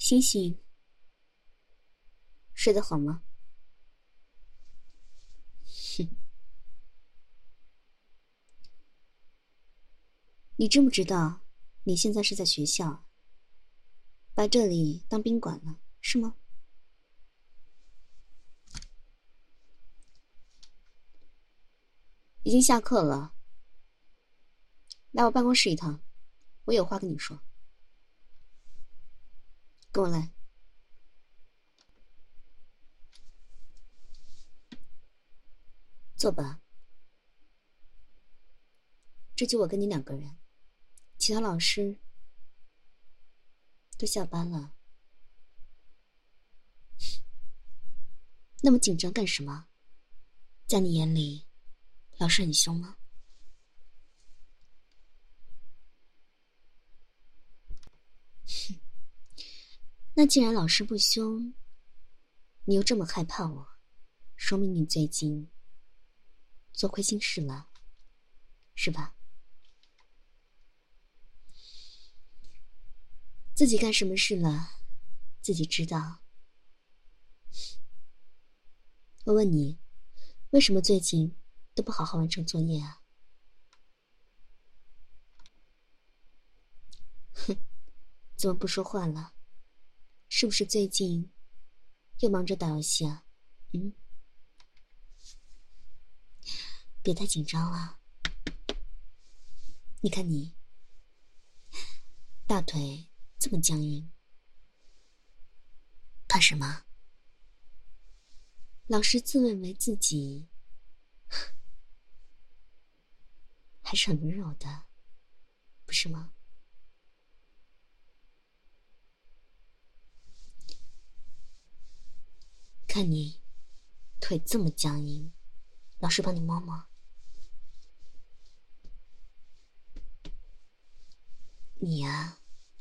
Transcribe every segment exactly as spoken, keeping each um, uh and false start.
星星，睡得好吗？哼，你知不知道，你现在是在学校，把这里当宾馆了，是吗？已经下课了，来我办公室一趟，我有话跟你说。跟我来。坐吧。这就我跟你两个人，其他老师都下班了。那么紧张干什么？在你眼里，老师很凶吗？那既然老师不凶，你又这么害怕我，说明你最近做亏心事了，是吧？自己干什么事了，自己知道。我问你，为什么最近都不好好完成作业啊？哼，怎么不说话了？是不是最近又忙着打游戏啊？嗯，别太紧张了。你看你，大腿这么僵硬，怕什么？老师自认为自己还是很温柔的，不是吗？看你腿这么僵硬，老师帮你摸摸。你呀，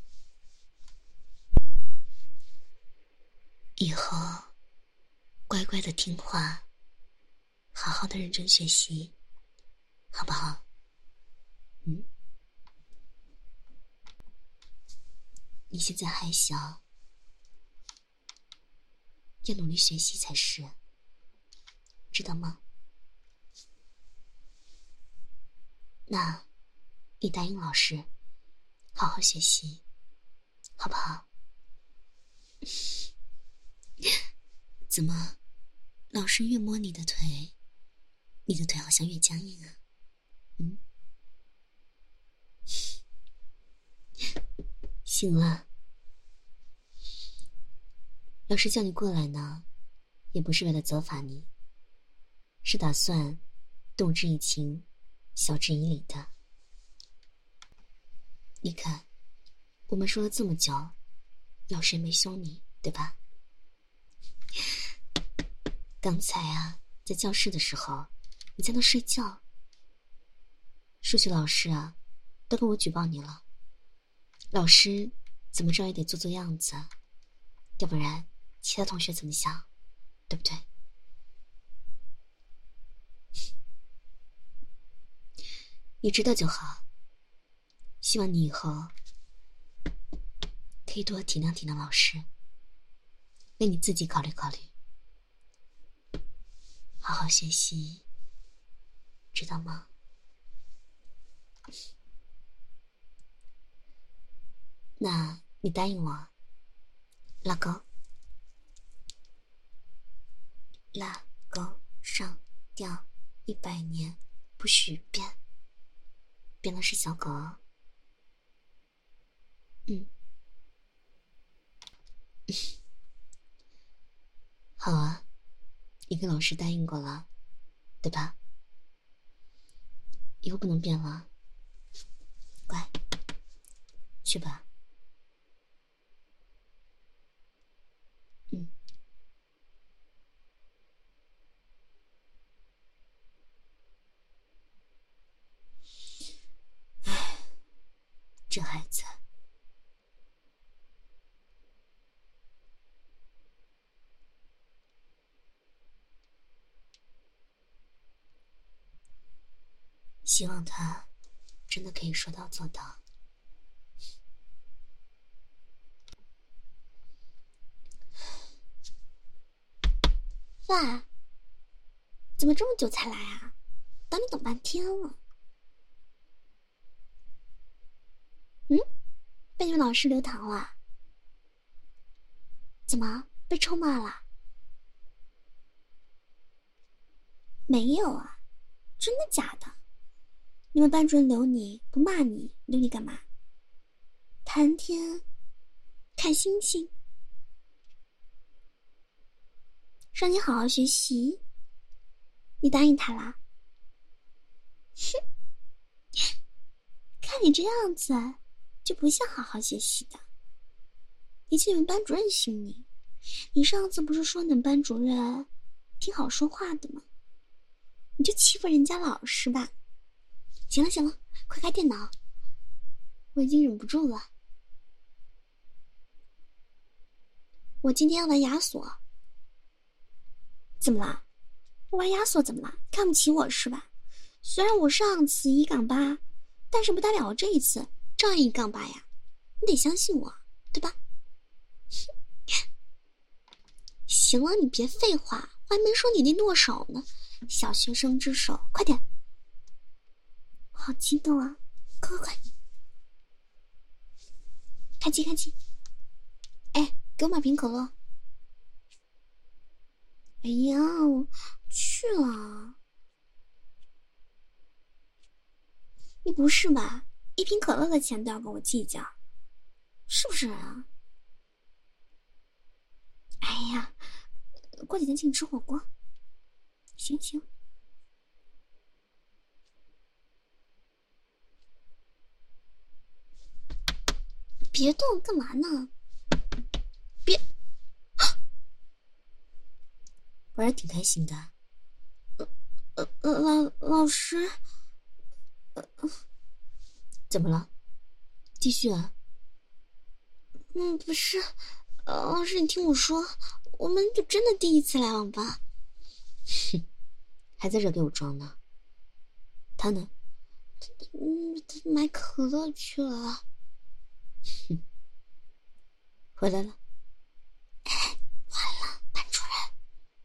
以后乖乖的听话，好好的认真学习，好不好？嗯，你现在还小，要努力学习才是，知道吗？那你答应老师好好学习，好不好？怎么，老师越摸你的腿，你的腿好像越僵硬啊？嗯，醒了。老师叫你过来呢，也不是为了责罚你，是打算动之以情，晓之以理的。你看，我们说了这么久，老师也没凶你，对吧？刚才啊，在教室的时候，你在那睡觉，数学老师啊，都跟我举报你了。老师怎么着也得做做样子，要不然其他同学怎么想，对不对？你知道就好，希望你以后可以多体谅体谅老师，为你自己考虑考虑，好好学习，知道吗？那你答应我，拉钩，拉钩上吊一百年不许变，变的是小狗哦。嗯，好啊，你跟老师答应过了，对吧？以后不能变了，乖，去吧。嗯，唉，这孩子。希望他真的可以说到做到。 喂，怎么这么久才来啊？等你等半天了。嗯，被你们老师留堂了？怎么被臭骂了？没有啊，真的假的？你们班主任留你不骂你，留你干嘛？谈天，看星星，让你好好学习。你答应他啦？哼，看你这样子，就不像好好学习的。也请你们班主任训你。你上次不是说你们班主任挺好说话的吗？你就欺负人家老师吧。行了行了，快开电脑，我已经忍不住了。我今天要玩亚索。怎么了？我玩亚索怎么了？看不起我是吧？虽然我上次一杠八，但是不代表我这一次照样一杠八呀。你得相信我，对吧？行了，你别废话，我还没说你那剁手呢。小学生之手，快点！好激动啊！快快快！开机开机！哎，给我买瓶可乐。哎呀，我去了。你不是吧？一瓶可乐的钱都要跟我计较，是不是啊？哎呀，过几天请你吃火锅。行行。别动，干嘛呢？别，玩的挺开心的。呃呃呃，老老师，呃，怎么了？继续啊。嗯，不是，呃，老师，你听我说，我们就真的第一次来网吧。哼，还在这给我装呢。他呢？嗯，他买可乐去了。哼，回来了。哎，完了，班主任。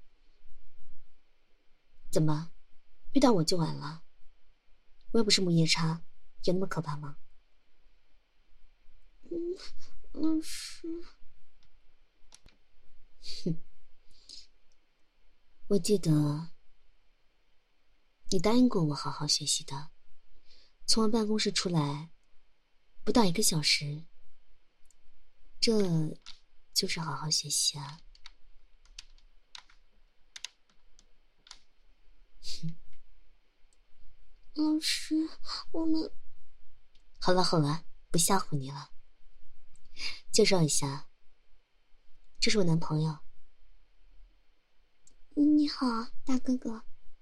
怎么，遇到我就完了？我又不是母夜叉，有那么可怕吗？嗯，老师。哼，我记得你答应过我好好学习的。从我办公室出来不到一个小时，这就是好好学习啊。哼，老师，我们好了好了，不吓唬你了。介绍一下，这是我男朋友。你好，大哥哥。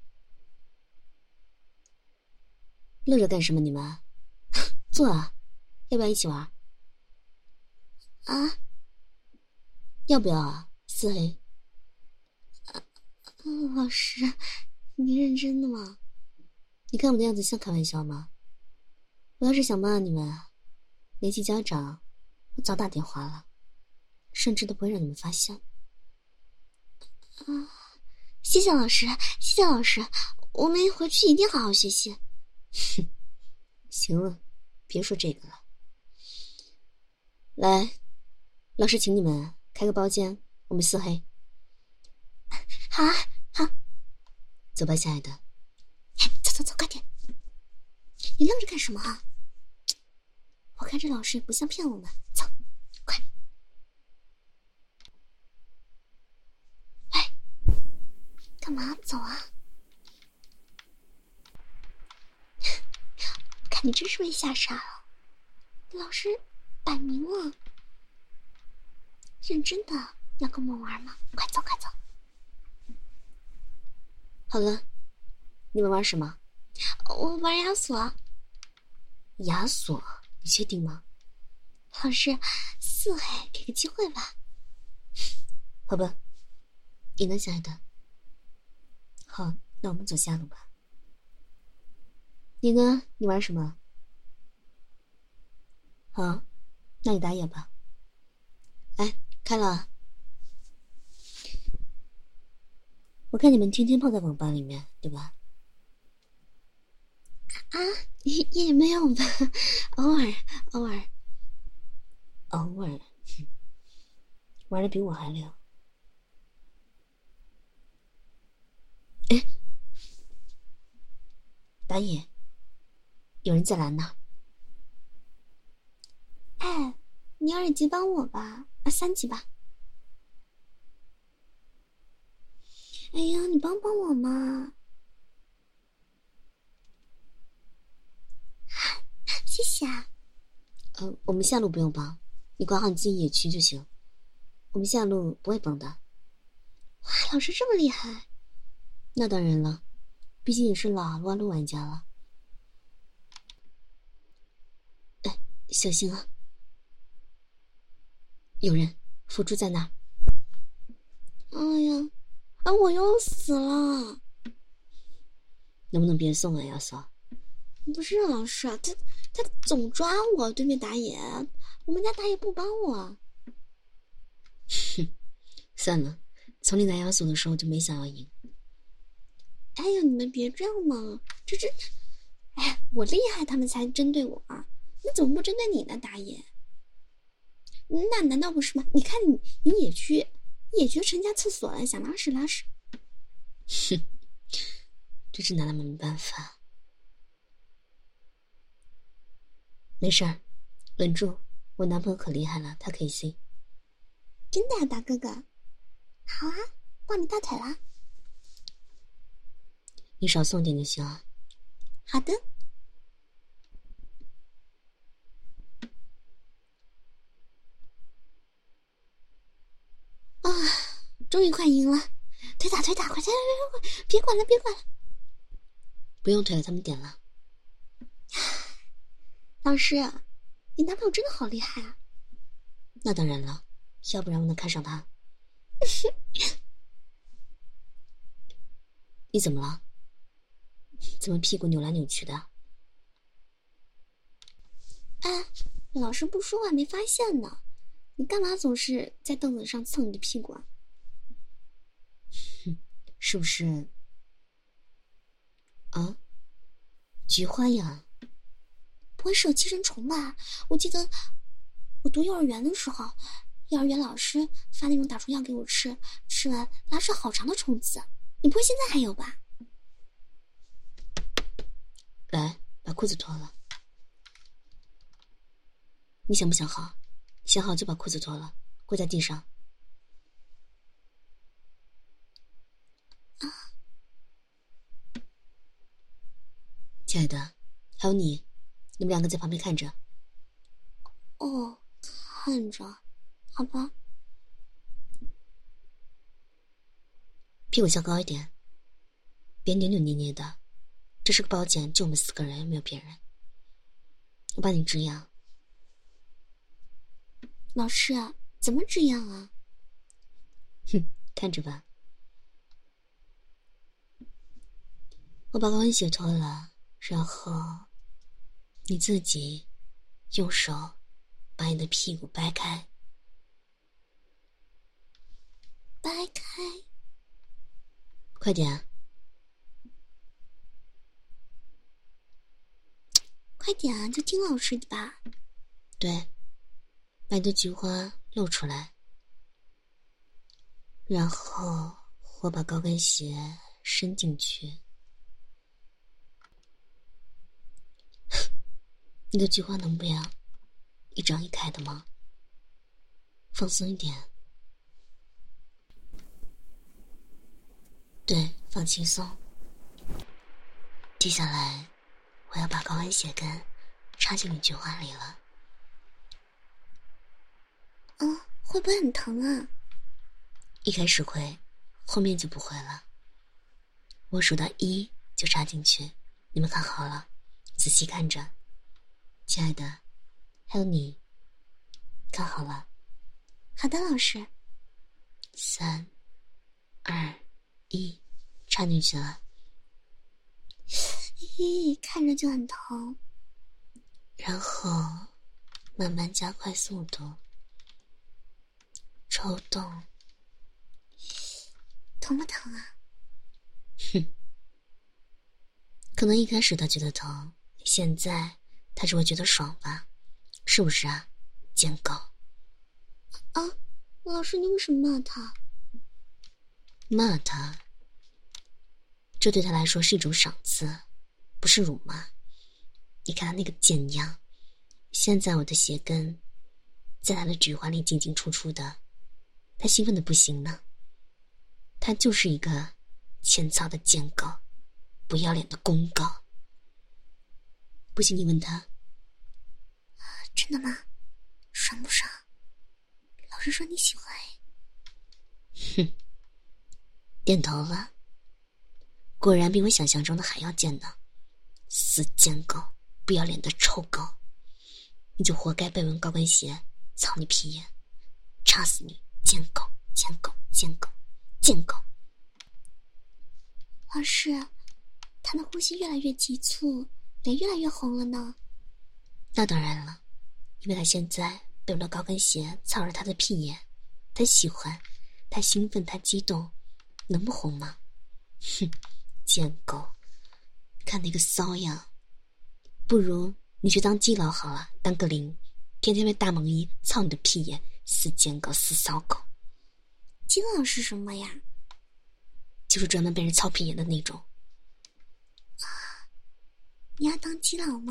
乐着干什么你们？坐啊，要不要一起玩？啊？要不要啊？四黑。啊，老师，你认真的吗？你看我的样子像开玩笑吗？我要是想骂你们，联系家长，我早打电话了，甚至都不会让你们发现。啊，谢谢老师，谢谢老师，我们回去一定好好学习。哼，行了，别说这个了。来，老师请你们开个包间，我们四黑。好啊，好。走吧，亲爱的。走走走，快点！你愣着干什么啊？我看这老师也不像骗我们。走，快！喂，干嘛走啊？看你真是被吓傻了。老师摆明了，认真的要跟我们玩吗？快走，快走！好了，你们玩什么？我玩亚索。亚索？你确定吗？老师，四黑，给个机会吧。好吧，你呢，亲爱的？好，那我们走下路吧。你呢？你玩什么？好，那你打野吧。哎，开了。 我看你们天天泡在网吧里面，对吧？啊，也也没有吧，偶尔，偶尔，偶尔，玩的比我还溜。哎，打野，有人在拦呢。哎，你二级帮我吧，啊，三级吧。哎呀，你帮帮我嘛！谢谢啊。呃，我们下路不用帮，你管好你自己野区就行。我们下路不会帮的。哇，老师这么厉害！那当然了，毕竟也是老撸啊撸玩家了。哎，小心啊！有人，辅助在那。哎呀，啊，我又死了！能不能别送啊，亚嫂？不是老师，他他总抓我，对面打野，我们家打野不帮我。哼，算了，从你拿亚索的时候就没想要赢。哎呀，你们别这样嘛，这这，哎呀，我厉害，他们才针对我啊，那怎么不针对你呢，打野？那难道不是吗？你看你，你野区，野区成家厕所了，想拉屎拉屎。哼，这是拿他们没办法。没事儿，稳住，我男朋友可厉害了，他可以 C。真的啊，大哥哥？好啊，抱你大腿啦！你少送点就行啊。好的。啊，终于快赢了！推打推打，快推快快！别管了别管了。不用推了，他们点了。老师，你男朋友真的好厉害啊！那当然了，要不然我能看上他？你怎么了？怎么屁股扭来扭去的？哎，老师不说话没发现呢，你干嘛总是在凳子上蹭你的屁股啊？是不是？啊？菊花呀？不会是有寄生虫吧？我记得我读幼儿园的时候，幼儿园老师发那种打虫药给我吃，吃完拉出好长的虫子。你不会现在还有吧？来，把裤子脱了。你想不想好？想好就把裤子脱了，跪在地上。啊，亲爱的，还有你，你们两个在旁边看着。哦，看着，好吧。屁股翘高一点，别扭扭捏捏的。这是个包间，就我们四个人，没有别人。我帮你止痒。老师，怎么止痒啊？哼，看着吧。我把高跟鞋脱了，然后你自己用手把你的屁股掰开。掰开。快点。快点啊，就听老师的吧。对，把你的菊花露出来，然后我把高跟鞋伸进去。你的菊花能不要一张一开的吗？放松一点。对，放轻松。接下来我要把高跟鞋跟插进你菊花里了。嗯，会不会很疼啊？一开始会，后面就不会了。我数到一就插进去，你们看好了，仔细看着。亲爱的，还有你，看好了。好的，老师。三、二、一，插进去了。咦，看着就很疼。然后慢慢加快速度，抽动。疼不疼啊？ 哼，可能一开始他觉得疼，现在他只会觉得爽吧，是不是啊，贱狗？ 啊，老师，你为什么骂他？ 骂他？这对他来说是一种赏赐，不是辱骂。你看他那个贱样，现在我的鞋跟在他的菊花里进进出出的，他兴奋的不行呢。他就是一个欠操的贱狗，不要脸的公狗。不信你问他。 真的吗？爽不爽？老师说你喜欢。 哼，点头了。果然比我想象中的还要贱呢，死贱狗，不要脸的臭狗，你就活该被闻高跟鞋，操你屁眼，插死你，贱狗，贱狗，贱狗，贱狗。 老师，他的呼吸越来越急促，脸越来越红了呢。 那当然了，因为他现在被我的高跟鞋操着他的屁眼，他喜欢，他兴奋，他激动，能不红吗？哼，贱狗，看那个骚样，不如你去当基佬好了，当个零，天天被大萌一操你的屁眼，死贱狗，死骚狗。 基佬是什么呀？ 就是专门被人操屁眼的那种。 啊，你要当基佬吗？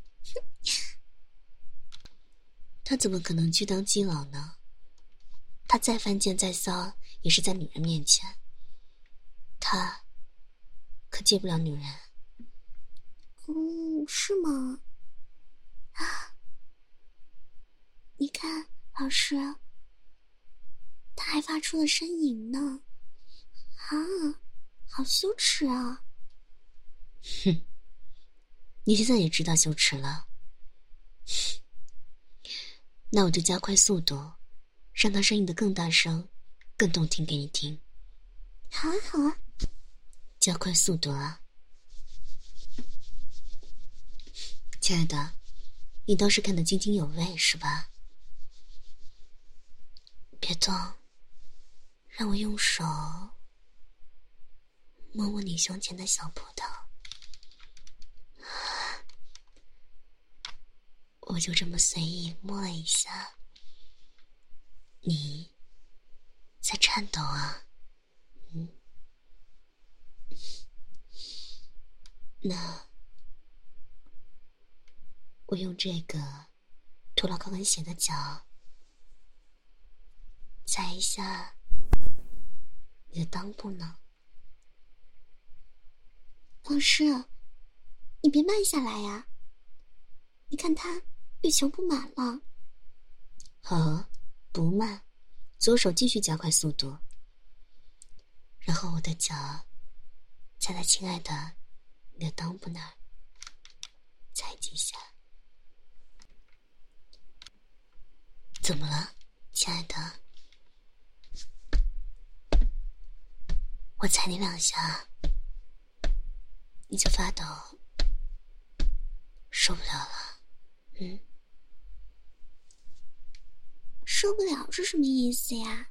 他怎么可能去当基佬呢？他再犯贱再骚，也是在女人面前。他可见不了女人。 嗯，是吗？啊，你看，老师，他还发出了呻吟呢。啊，好羞耻啊！ 哼，你现在也知道羞耻了。那我就加快速度，让他声音的更大声，更动听给你听。 好啊，好啊， 加快速度啊！亲爱的，你倒是看得津津有味是吧？别动，让我用手摸摸你胸前的小葡萄。我就这么随意摸了一下，你在颤抖啊。嗯，那我用这个脱了高跟鞋的脚踩一下你的裆部呢。 老师，你别慢下来呀！你看他欲求不满了。 好，不慢，左手继续加快速度，然后我的脚踩在亲爱的你的裆部那儿，踩几下。怎么了，亲爱的？我踩你两下你就发抖，受不了了。嗯， 受不了是什么意思呀？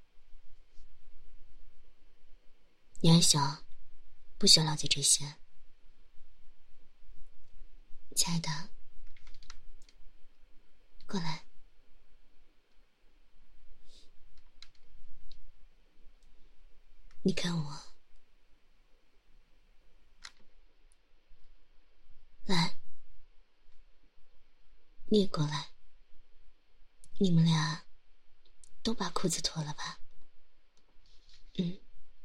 你还小，不需要了解这些。亲爱的，过来。你看我，来，你也过来。你们俩都把裤子脱了吧。嗯。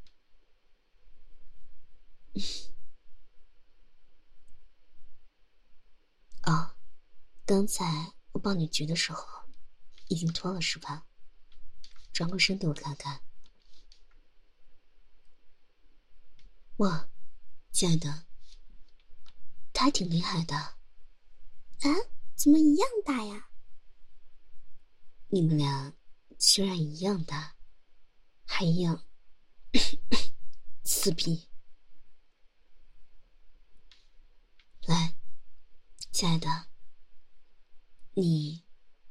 哦，刚才我抱你橘的时候已经脱了是吧？转过身给我看看。哇，亲爱的，他还挺厉害的。 啊，怎么一样大呀？ 你们俩居然一样大，还一样刺鼻。来，亲爱的，你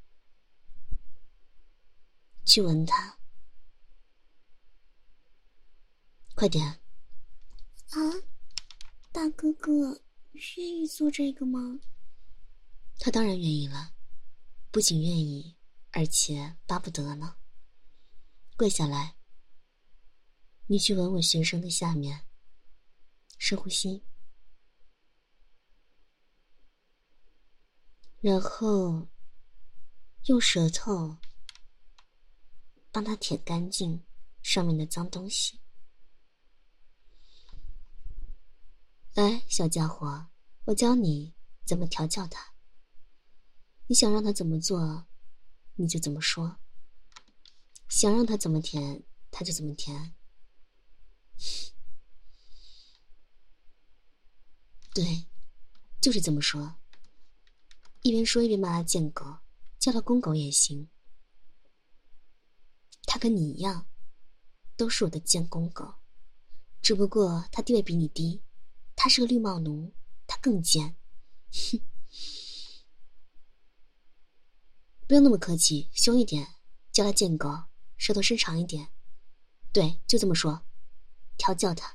去闻它，快点。 啊， 大哥哥愿意做这个吗？ 他当然愿意了，不仅愿意，而且巴不得呢。跪下来，你去吻吻学生的下面，深呼吸，然后用舌头帮他舔干净上面的脏东西。来，小家伙，我教你怎么调教他。你想让他怎么做，你就怎么说。想让他怎么舔，他就怎么舔。对，就是这么说。一边说一边骂他贱狗，叫他公狗也行。他跟你一样，都是我的贱公狗，只不过他地位比你低，他是个绿帽奴，他更贱。哼，不用那么客气，凶一点，叫他贱狗，舌头伸长一点。对，就这么说，调教他。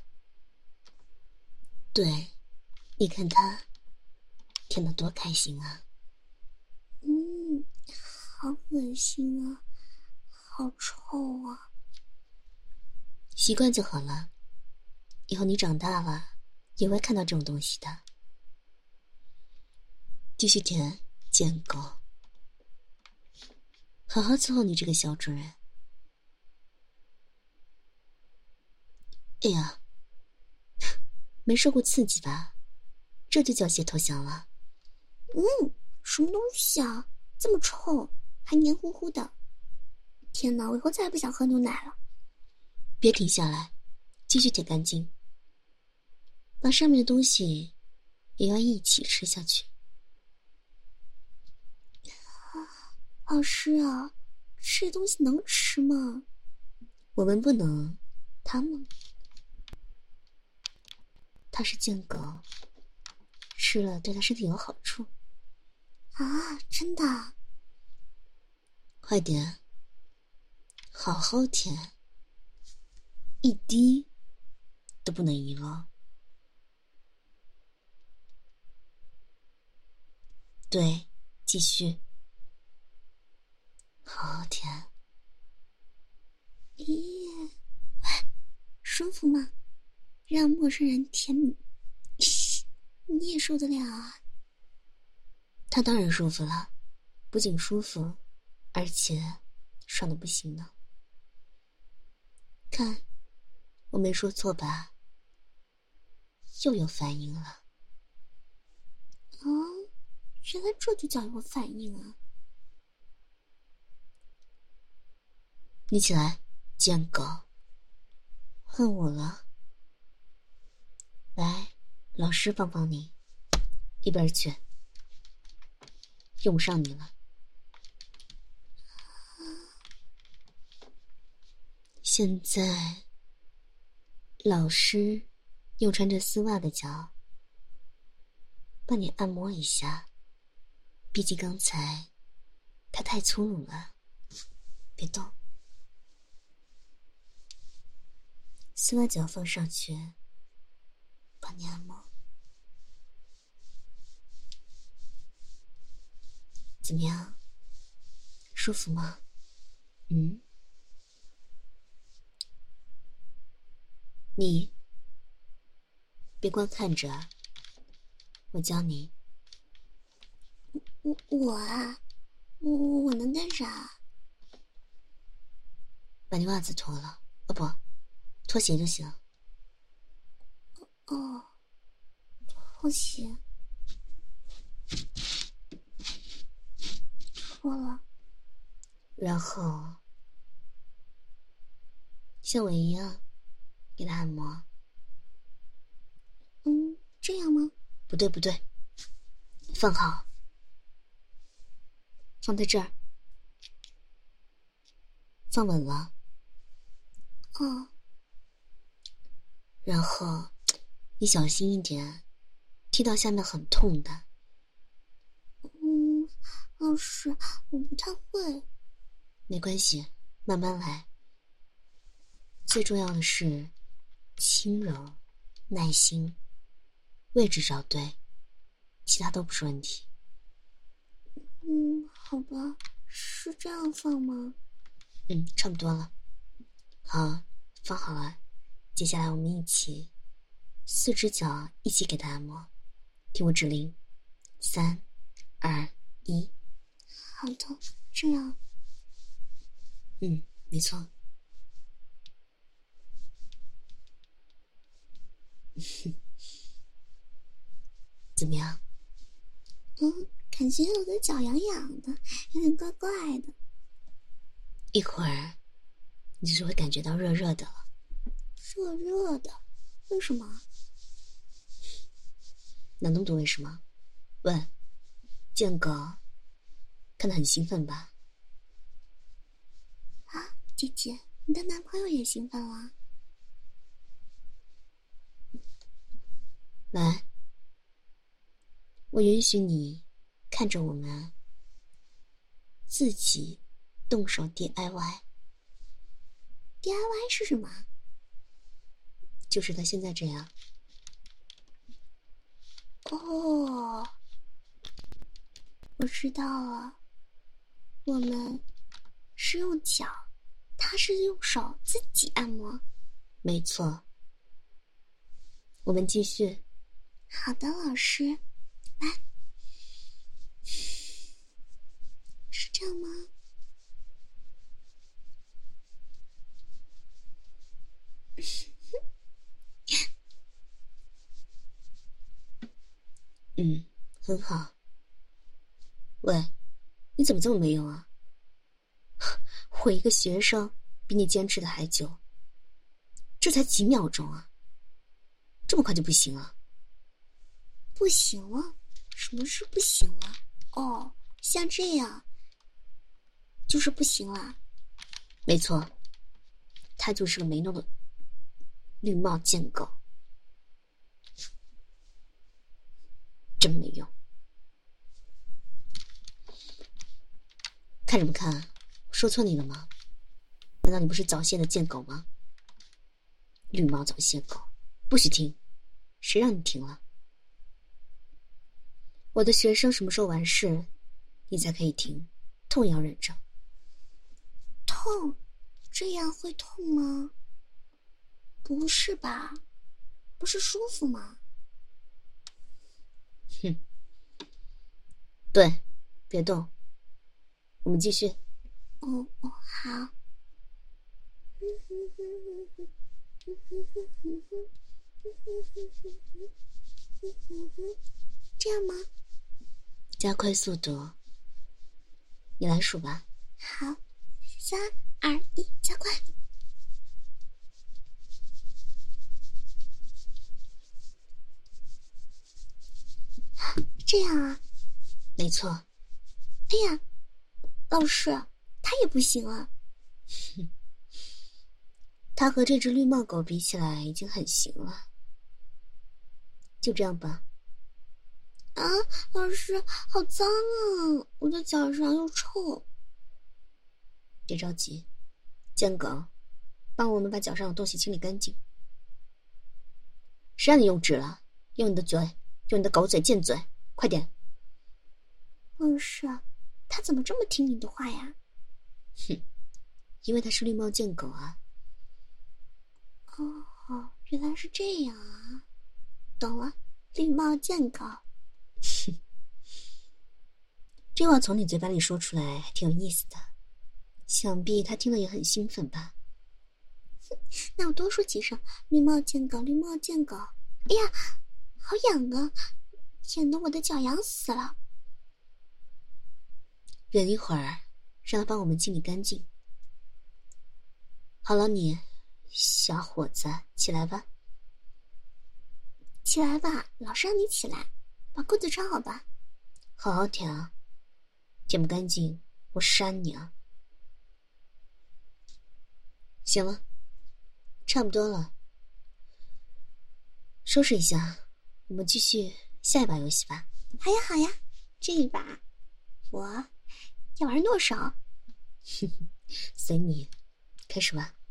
对，你看他舔得多开心啊。 嗯，好恶心啊，好臭啊。 习惯就好了，以后你长大了也会看到这种东西的。继续舔，贱狗，好好伺候你这个小主人。哎呀，没受过刺激吧？这就叫先投降了。 嗯，什么东西啊，这么臭，还黏糊糊的。天哪，我以后再也不想喝牛奶了。 别停下来，继续舔干净，把上面的东西也要一起吃下去。 老师啊，这东西能吃吗？ 我们不能，他们，他是贱狗，吃了对他身体有好处。 啊，真的？ 快点，好好舔，一滴都不能遗漏。对，继续，好好舔。 咦，舒服吗？让陌生人舔你，你也受得了啊？ 他当然舒服了，不仅舒服，而且爽得不行呢。看，我没说错吧？又有反应了。 哦，原来这就叫有反应啊！ 你起来，贱狗，恨我了。来，老师帮帮你，一边去，用不上你了。现在，老师用穿着丝袜的脚帮你按摩一下，毕竟刚才它太粗鲁了，别动。丝袜脚放上去，帮你按摩。怎么样？舒服吗？嗯？你别光看着，我教你。 我我啊，我我能干啥？ 把你袜子脱了，哦不，拖鞋就行。 哦，拖鞋脱了。 然后像我一样给他按摩。 嗯，这样吗？ 不对不对，放好，放在这儿，放稳了。 哦。 然后你小心一点，踢到下面很痛的。 嗯，老师，我不太会。 没关系，慢慢来。最重要的是轻柔、耐心。 位置找对，其他都不是问题。 嗯，好吧，是这样放吗？ 嗯，差不多了。好，放好了，接下来我们一起四只脚一起给它按摩，听我指令，三二一。 好的，这样。 嗯，没错。怎么样？ 嗯，感觉我的脚痒痒的，有点怪怪的。 一会儿你就是会感觉到热热的了。 热热的？为什么？ 哪那么多为什么？问，见狗看得很兴奋吧？ 啊，姐姐，你的男朋友也兴奋了？ 来，我允许你看着我们自己动手 D I Y。D I Y 是什么？ 就是他现在这样。 哦，我知道了。我们是用脚，他是用手自己按摩。 没错。我们继续。 好的，老师，来，是这样吗？ 嗯，很好。喂，你怎么这么没用啊？我一个学生比你坚持的还久，这才几秒钟啊，这么快就不行了？ 不行了？什么是不行了？哦，像这样就是不行了。 没错，他就是个没弄的绿帽贱狗，真没用。看什么看？说错你了吗？难道你不是早泄的贱狗吗？绿帽早泄狗，不许听！谁让你听了？我的学生什么时候完事，你才可以听，痛也要忍着。 痛？这样会痛吗？不是吧？不是舒服吗？ 哼，对，别动，我们继续。 哦哦，好。这样吗？ 加快速度，你来数吧。 好，三二一，加快。这样啊？ 没错。 哎呀，老师，他也不行啊。 他和这只绿帽狗比起来已经很行了。就这样吧。 啊，老师，好脏啊！我的脚上又臭。 别着急，贱狗，帮我们把脚上的东西清理干净。谁让你用纸了？用你的嘴，用你的狗嘴贱嘴，快点！ 老师，他怎么这么听你的话呀？ 哼，因为他是绿帽贱狗啊。 哦，原来是这样啊，懂了，绿帽贱狗。 这话从你嘴巴里说出来还挺有意思的，想必他听了也很兴奋吧。 那我多说几声，绿帽贱狗，绿帽贱狗。哎呀，好痒啊，痒得我的脚痒死了。 忍一会儿，让他帮我们清理干净。好了你，小伙子，起来吧。 起来吧，老师让你起来，把裤子穿好吧。 好好舔啊，舔不干净我扇你啊。行了，差不多了，收拾一下，我们继续下一把游戏吧。 好呀好呀，这一把我要玩剁手。 随你，开始吧。